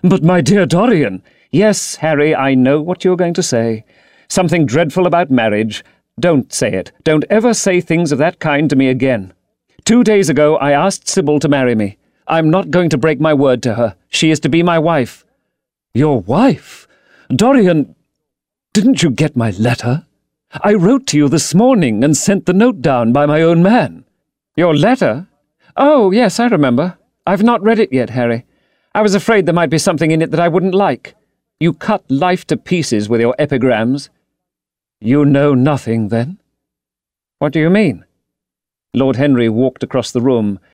But my dear Dorian— Yes, Harry, I know what you're going to say. Something dreadful about marriage. Don't say it. Don't ever say things of that kind to me again. 2 days ago I asked Sybil to marry me. I'm not going to break my word to her. She is to be my wife. Your wife? Dorian, didn't you get my letter? I wrote to you this morning and sent the note down by my own man. Your letter? Oh, yes, I remember. I've not read it yet, Harry. I was afraid there might be something in it that I wouldn't like. You cut life to pieces with your epigrams. You know nothing, then? What do you mean? Lord Henry walked across the room,